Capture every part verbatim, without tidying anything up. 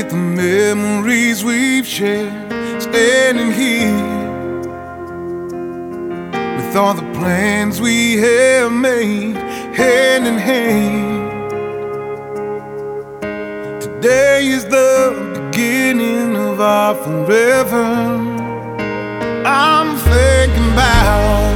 at the memories we've shared, standing here with all the plans we have made, hand in hand. Today is the beginning of our forever. I'm thinking about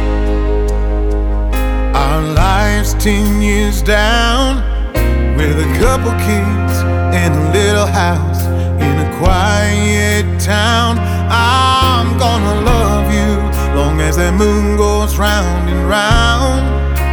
our lives ten years down, with a couple kids and a little house in a quiet town. I'm gonna love you long as that moon goes round and round.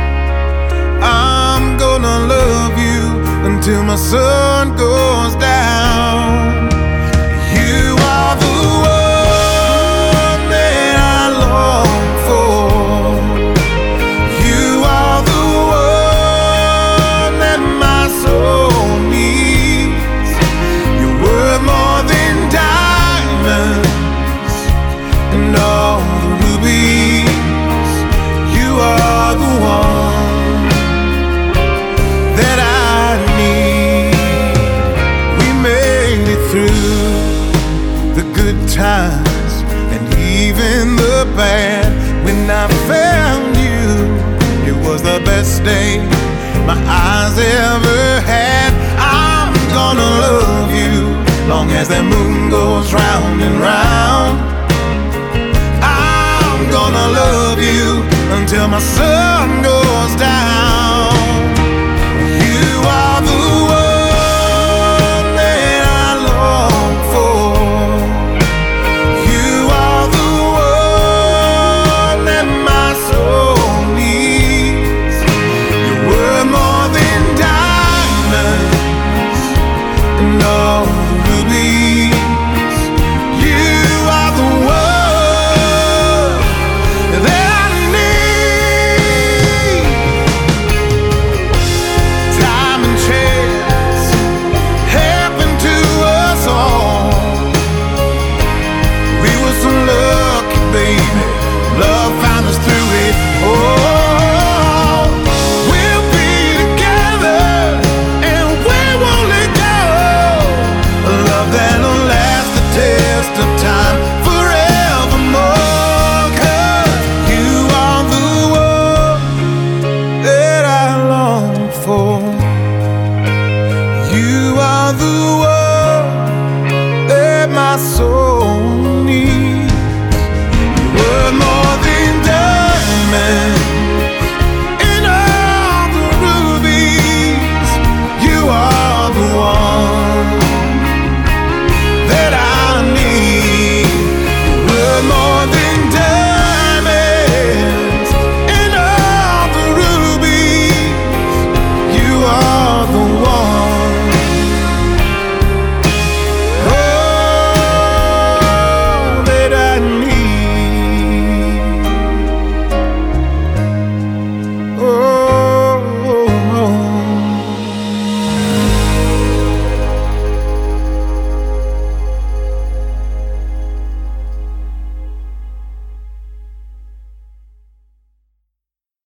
I'm gonna love you until my sun goes down. You are the one that I long for. You are the one that my soul needs. You're worth more than diamonds and all the rubies. You are the one that I through the good times and even the bad. When I found you, it was the best day my eyes ever had. I'm gonna love you long as that moon goes round and round. I'm gonna love you until my sun